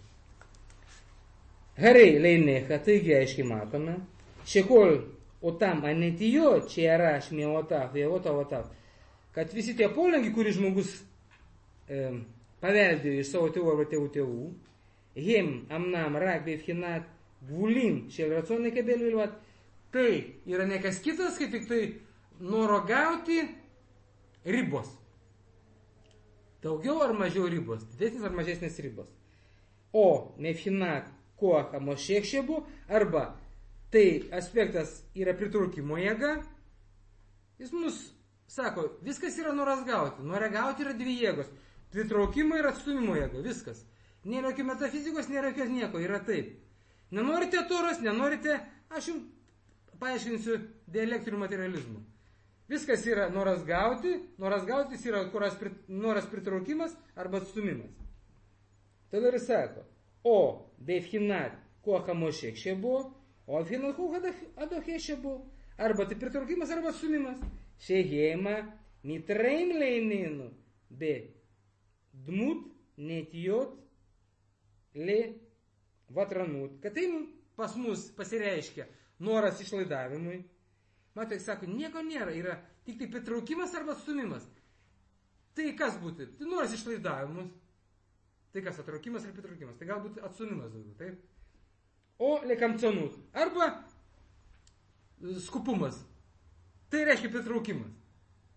Harei leinecha, taigi aiškiai matome, šekol otam anetijo, čia yra šmėotav, vėvotav, kad visi tie polinkiai, kurį žmogus e, paveldėjo iš savo tėvų arba tėvų tėvų, hem amnam rak beifhinat gvulim, šel racionai kabelvilvat, tai yra ne kas kitas, kaip tik tai noro gauti ribos. Daugiau ar mažiau ribos, didesnis ar mažesnis ribos. O mefhinat kocha mošek šebu, arba tai aspektas yra pritraukimo jėga, jis mums sako, viskas yra noras gauti. Norą gauti yra dvi jėgos. Pritraukimo ir atstumimo jėga, viskas. Nėra jokios metafizikos, nėra jokios nieko, yra taip. Nenorite toros, nenorite, aš jums paaiškinsiu dialektiniu materializmu. Viskas yra noras gauti, noras gauti yra noras pritraukimas arba atstumimas. Tada ir sako, o beifhinat kocha mošek šebu, o beifhinat kocha adoche šebu, arba tai pritraukimas arba atstumimas. Šehema mitreim leininu be dmut netijot le vatranut. Kad tai pas mus pasireiškia noras išlaidavimui. Matai, sako, nieko nėra, yra tik tai pritraukimas arba atstumimas. Tai kas būtų? Tai noras išlaidavimus. Tai kas, atraukimas ar pritraukimas? Tai galbūt atstumimas daugiau, taip? O lekamcionut. Arba skupumas. Tai reiškia pritraukimas.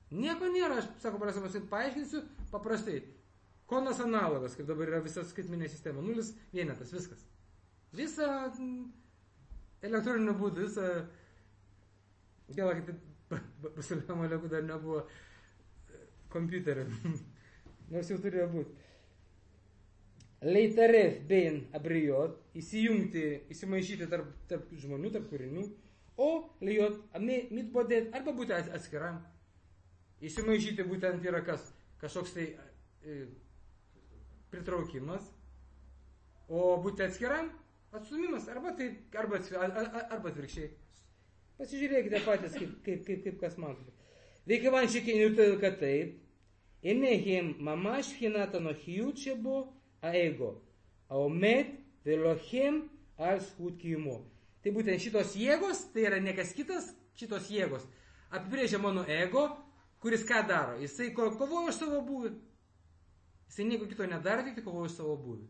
Nieko nėra, aš sako, prasme, paaiškinsiu paprastai. Konas analogas, kaip dabar yra visa skaitminė sistema, nulis vienetas, viskas. Visa elektroniniu būdu, visa, gal kaip pasiliamo lėkų dar nebuvo kompiuterio, nors jau turėjo būti. Leitaref bein abrijot, įsijungti, įsimaišyti tarp, tarp žmonių, tarp kūrinių, o lejot mitbodėt, arba būti atskiram. Įsimaišyti būtent yra kas, kažkoks tai e, pritraukimas, o būti atskiram atstumimas, arba, tai, arba, arba atvirkščiai. Pasižiūrėkite patys, kaip, kaip, kaip, kaip kas matote. וכיוון שכן כתב, הנה הם ממש בחינת הנוחיות שבו האגו, העומד ולוחם על זכות קיומו. Tai būtent šitos jėgos, tai yra ne kas kitas, šitos jėgos apibrėžia mano ego, kuris ką daro? Jisai ko, kovoja už savo būvį. Jisai nieko kito nedaro, tik kovoja už savo būvį.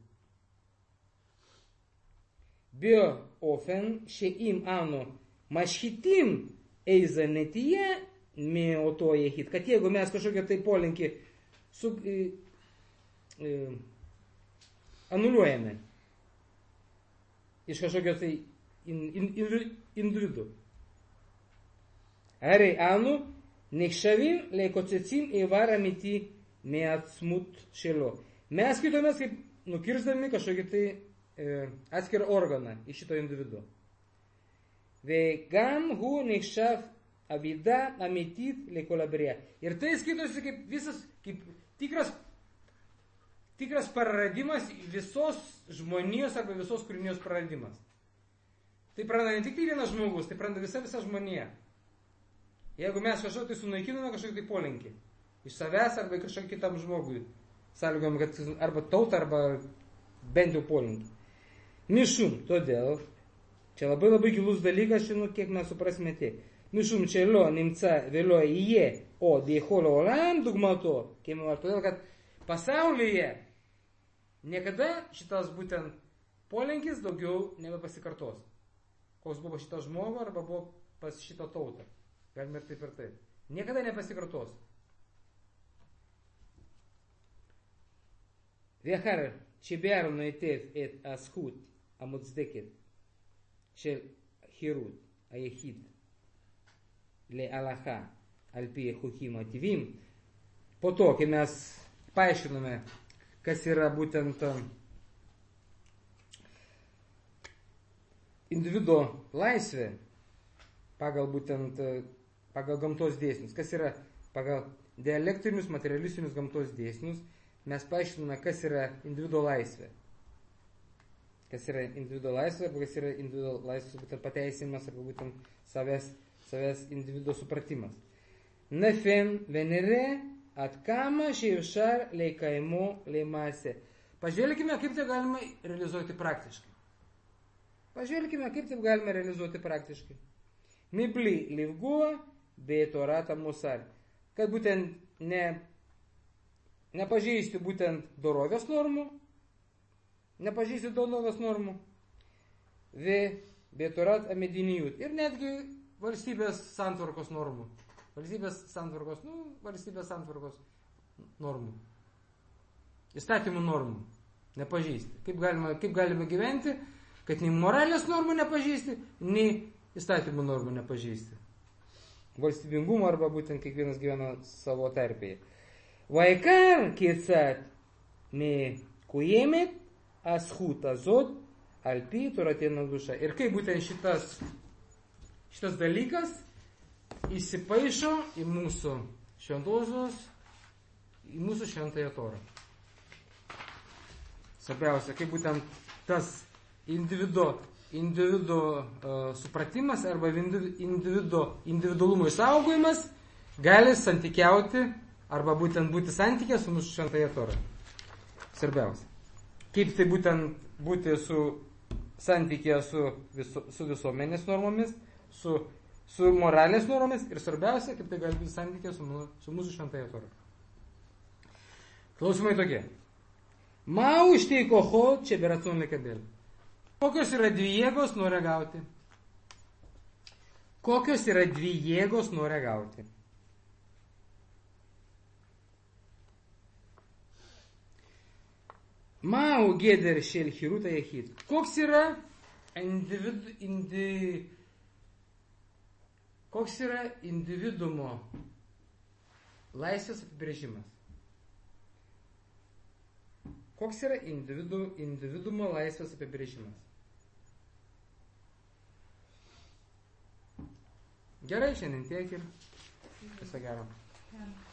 באופן שאם אנו משחיתים איזה נטייה מאותו יחיד, kad jeigu mes kažkokią tai polinkį su, e, e, anuliuojame iš kažkokio tai in, in, in, individu, הרי אנו נחשבים לקוצצים איבר אמיתי מעצמות שלו. mes skaitomės kaip nukirstami kažkokį tai e, atskirą organą iš šito individu. וגם הוא נחשב אבידה אמיתית לכל הבריאה. Ir tai skaitosi kaip visas, kaip tikras, tikras praradimas visos žmonijos arba visos kūrinijos praradimas. Tai praranda ne tik tai vienas žmogus, tai praranda visa visa žmonija. Jeigu mes kažkokį tai sunaikiname kažkokį tai polinkį iš savęs arba kažkokį kitam žmogui, sąlygom, kad arba tautą, arba bent jau polinkį. Mišum, todėl, čia labai labai gilus dalykas, žinau, kiek mes suprasime tai. משום שלא נמצא ולא יהיה עוד יכול העולם דוגמתו, כמו todėl, kad pasaulyje niekada šitas būtent polinkis daugiau nebepasikartos. Koks buvo šitas žmogus arba buvo pas šitą tautą. Galime ir taip ir taip. Niekada nepasikartos. ואחר שביארנו היטב את הזכות המוצדקת של חירות היחיד להלכה על פי החוקים הטבעיים, po to, kai mes paaiškiname, kas yra būtent individo laisvė pagal būtent pagal gamtos dėsnius, kas yra pagal dialektrinius, materialistinius gamtos dėsnius, mes paaiškiname, kas yra individo laisvė. Kas yra individo laisvė, arba kas yra individo laisvės būtent pateisinimas, arba būtent savęs savęs individuo supratimas. Nefem venere atkama šeivšar leikaimo leimase. Pažvelkime, kaip tai galima realizuoti praktiškai. Pažvelkime, kaip tai galima realizuoti praktiškai. Mibli livguo bei torata musar. Kad būtent ne, nepažeisti būtent dorovės normų, nepažeisti dorovės normų, ve bei torat amedinijut. Ir netgi valstybės santvarkos normų. Valstybės santvarkos, nu, valstybės santvarkos normų. Įstatymų normų nepažįsti. Kaip galima, kaip galima gyventi, kad nei moralės normų nepažįsti, nei įstatymų normų nepažįsti. Valstybingumo arba būtent kiekvienas gyvena savo tarpėje. Vaikar kietsat me kujemet הזכות הזאת על פי תורתנו הקדושה. Ir kaip būtent šitas Šitas dalykas įsipaišo į mūsų šventosios, į mūsų šventąją Torą. Svarbiausia, kaip būtent tas individo, individo uh, supratimas arba individo, individualumo išsaugojimas gali santykiauti arba būtent būti santykė su mūsų šventąją Torą. Svarbiausia. Kaip tai būtent būti su santykė su, viso, su visuomenės normomis, Su, su moralės normomis ir svarbiausia, kaip tai gali būti santykė su, su mūsų šventąja Tora. Klausimai tokie. Mau štai koho čia beracon lekabel. Kokios yra dvi jėgos nori gauti? Kokios yra dvi jėgos nori gauti? Mao geder šel hiruta jehid. Koks yra individu, indi, koks yra individumo laisvės apibrėžimas? Koks yra individu, individumo laisvės apibrėžimas? Gerai, šiandien tiek ir viso gero. Ja.